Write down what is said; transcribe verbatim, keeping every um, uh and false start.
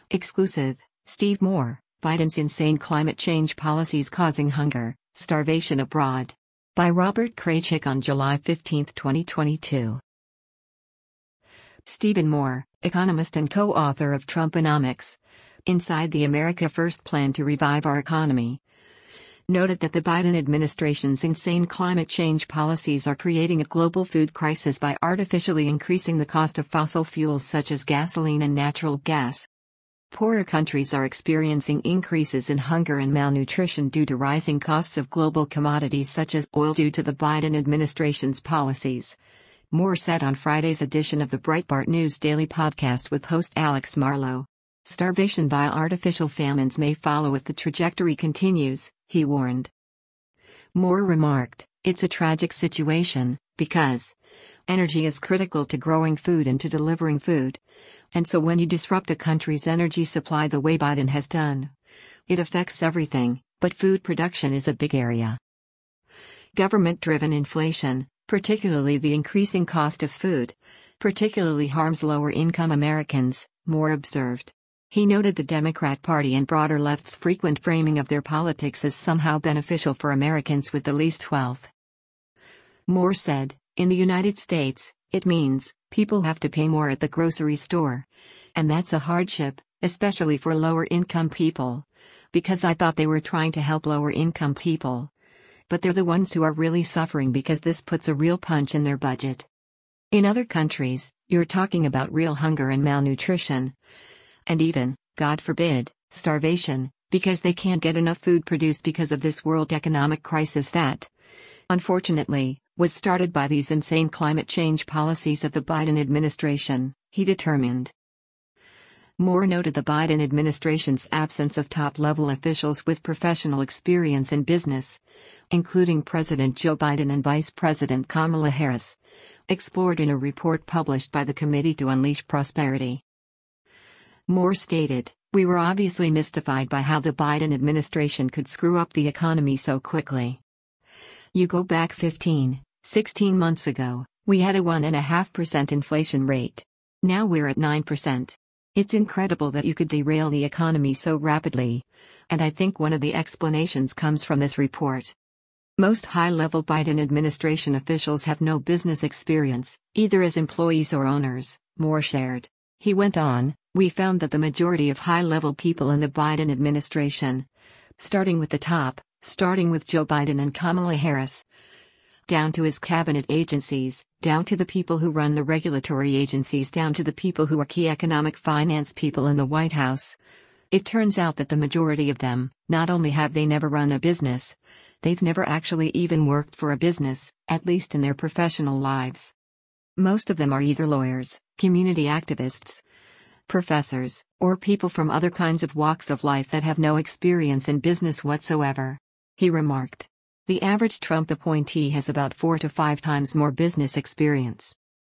Exclusive, Steve Moore, Biden's insane climate change policies causing hunger, starvation abroad. By Robert Kraychik on July fifteenth, twenty twenty-two. Stephen Moore, economist and co-author of Trumponomics, Inside the America First Plan to Revive Our Economy, noted that the Biden administration's insane climate change policies are creating a global food crisis by artificially increasing the cost of fossil fuels such as gasoline and natural gas. Poorer countries are experiencing increases in hunger and malnutrition due to rising costs of global commodities such as oil due to the Biden administration's policies, Moore said on Friday's edition of the Breitbart News Daily podcast with host Alex Marlow. Starvation via artificial famines may follow if the trajectory continues, he warned. Moore remarked, "It's a tragic situation, because energy is critical to growing food and to delivering food. And so when you disrupt a country's energy supply the way Biden has done, it affects everything, but food production is a big area." Government-driven inflation, particularly the increasing cost of food, particularly harms lower-income Americans, Moore observed. He noted the Democrat Party and broader left's frequent framing of their politics as somehow beneficial for Americans with the least wealth. Moore said, "In the United States, it means people have to pay more at the grocery store. And that's a hardship, especially for lower-income people. Because I thought they were trying to help lower-income people. But they're the ones who are really suffering because this puts a real punch in their budget. In other countries, you're talking about real hunger and malnutrition. And even, God forbid, starvation, because they can't get enough food produced because of this world economic crisis that, unfortunately, was started by these insane climate change policies of the Biden administration," he determined. Moore noted the Biden administration's absence of top-level officials with professional experience in business, including President Joe Biden and Vice President Kamala Harris, explored in a report published by the Committee to Unleash Prosperity. Moore stated, "We were obviously mystified by how the Biden administration could screw up the economy so quickly. You go back fifteen, sixteen months ago, we had a one point five percent inflation rate. Now we're at nine percent. It's incredible that you could derail the economy so rapidly, and I think one of the explanations comes from this report. Most high-level Biden administration officials have no business experience, either as employees or owners," Moore shared. He went on, "We found that the majority of high-level people in the Biden administration, starting with the top, starting with Joe Biden and Kamala Harris, down to his cabinet agencies, down to the people who run the regulatory agencies, down to the people who are key economic finance people in the White House. It turns out that the majority of them, not only have they never run a business, they've never actually even worked for a business, at least in their professional lives. Most of them are either lawyers, community activists, professors, or people from other kinds of walks of life that have no experience in business whatsoever," he remarked. The average Trump appointee has about four to five times more business experience.